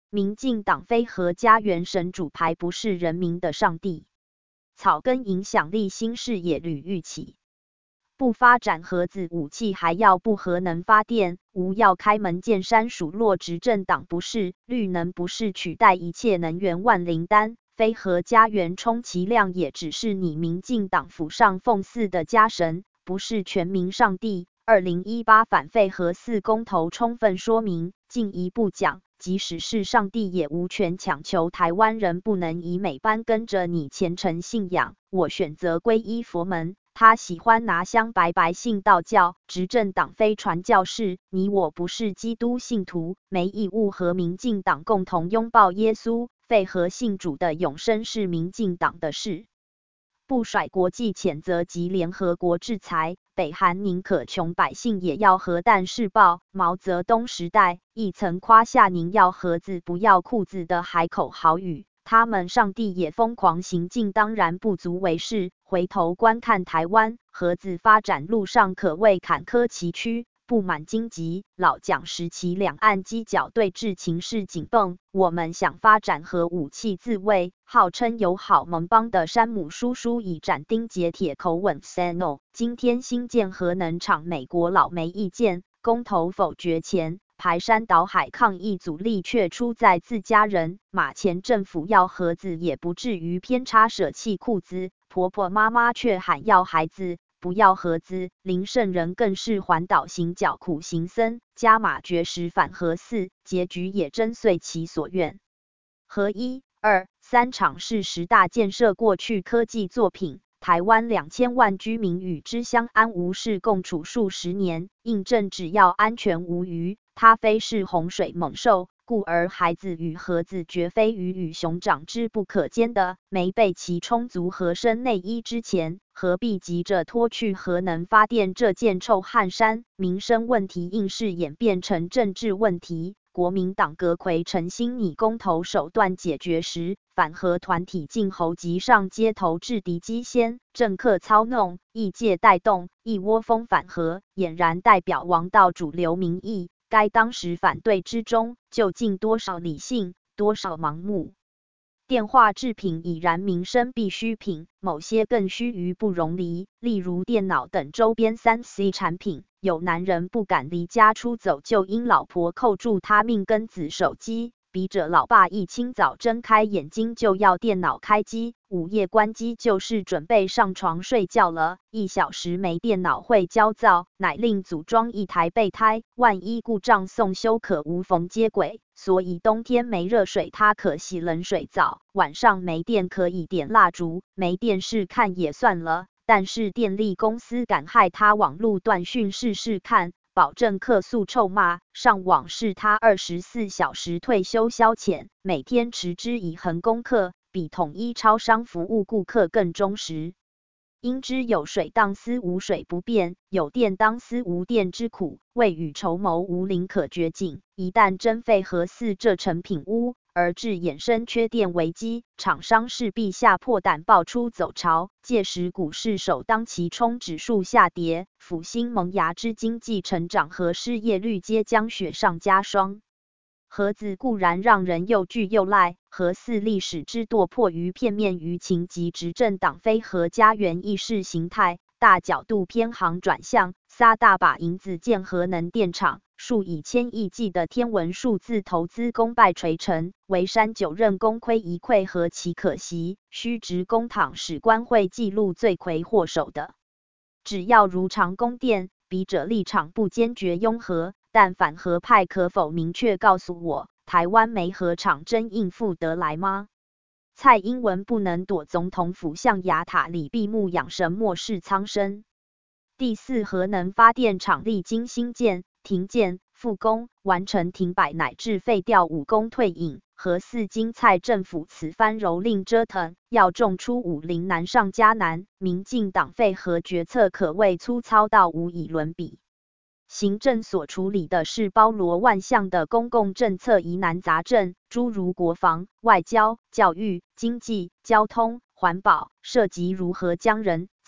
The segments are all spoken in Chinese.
民进党非核家园神主牌不是人民的上帝。草根影响力新视野屡愈起。不发展核子武器，还要不核能发电，无要开门见山数落执政党不是，绿能不是取代一切能源万灵丹，非核家园充其量也只是你民进党府上奉祀的家神，不是全民上帝。2018反废核4公投充分说明，进一步讲，即使是上帝也无权强求台湾人不能以美般跟着你虔诚信仰。我选择皈依佛门，他喜欢拿香拜拜信道教，执政党非传教士，你我不是基督信徒，没义务和民进党共同拥抱耶稣。废核信主的永生是民进党的事，不甩国际谴责及联合国制裁，北韩宁可穷百姓也要核弹试爆。毛泽东时代亦曾夸下宁要盒子不要裤子的海口豪语，他们上帝也疯狂行径，当然不足为是。回头观看台湾，核子发展路上可谓坎坷崎岖，布满荆棘。老蒋时期两岸犄角对峙，情势紧绷，我们想发展核武器自卫，号称友好盟邦的山姆叔叔以斩钉截铁口吻 say no。今天新建核能厂，美国老没意见，公投否决前，排山倒海抗议阻力却出在自家人。马前政府要核子也不至于偏差舍弃裤子，婆婆妈妈却喊要孩子不要核子。林圣仁更是环岛行脚苦行僧，加码绝食反核4，结局也真遂其所愿。核1、2、3场是10大建设过去科技作品，台湾2000万居民与之相安无事共处数十年，印证只要安全无虞，它非是洪水猛兽，故而孩子与核子绝非鱼与熊掌之不可兼的。没备齐充足合身内衣之前，何必急着脱去核能发电这件臭汗衫？民生问题硬是演变成政治问题。国民党阁揆诚心拟公投手段解决时，反核团体竟猴急上街头制敌机先，政客操弄，业界带动，一窝蜂反核，俨然代表王道主流民意。该当时反对之中，究竟多少理性，多少盲目？电化制品已然民生必需品，某些更须臾不容离，例如电脑等周边3C 产品。有男人不敢离家出走，就因老婆扣住他命根子手机，笔者老爸一清早睁开眼睛就要电脑开机，午夜关机就是准备上床睡觉了，1小时没电脑会焦躁，乃另组装一台备胎，万一故障送修可无缝接轨。所以冬天没热水他可洗冷水澡，晚上没电可以点蜡烛，没电视看也算了，但是电力公司敢害他网路断讯试试看，保证客诉臭骂，上网是他24小时退休消遣，每天持之以恒功课，比统一超商服务顾客更忠实。因知有水当思无水不变，有电当思无电之苦，未雨绸缪无林可绝境。一旦真废核4这成品屋，而致衍生缺电危机，厂商势必吓破胆爆出走潮，届时股市首当其冲，指数下跌，复兴萌芽之经济成长和失业率皆将雪上加霜。核子固然让人又惧又赖，核4历史之堕迫于片面舆情及执政党非核家园意识形态，大角度偏航转向，撒大把银子建核能电厂，数以千亿计的天文数字投资功败垂成，潍山9任功亏一篑何其可惜，虚掷公帑使官会记录罪魁祸首的。只要如常供电，笔者立场不坚决拥核，但反核派可否明确告诉我，台湾煤核厂真应付得来吗？蔡英文不能躲总统府象牙塔里闭目养神，漠视苍生。第4核能发电厂历经兴建、停建、复工，完成停摆乃至废掉武功退隐。核4经蔡政府此番蹂躏折腾，要种出武陵难上加难，民进党废核决策可谓粗糙到无以伦比。行政所处理的是包罗万象的公共政策疑难杂症，诸如国防、外交、教育、经济、交通、环保，涉及如何将人、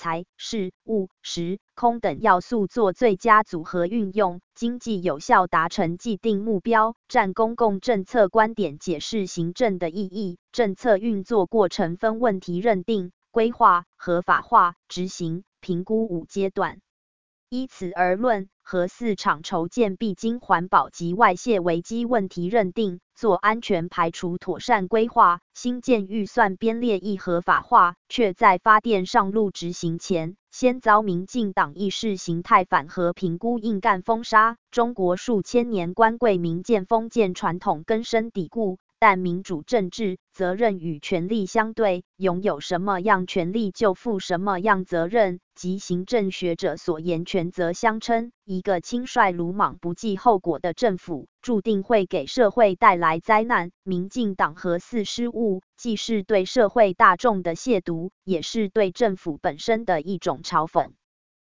财、事、物、时、空等要素做最佳组合运用，经济有效达成既定目标，占公共政策观点解释行政的意义。政策运作过程分问题认定、规划、合法化、执行、评估5阶段。依此而论，核四厂筹建必经环保及外泄危机问题认定，做安全排除妥善规划，新建预算编列亦合法化，却在发电上路执行前，先遭民进党意识形态反核评估硬干封杀。中国数千年官贵民贱封建传统根深蒂固，但民主政治责任与权力相对，拥有什么样权力就负什么样责任，即行政学者所言权责相称。一个轻率鲁莽不计后果的政府，注定会给社会带来灾难。民进党核四失误，既是对社会大众的亵渎，也是对政府本身的一种嘲讽。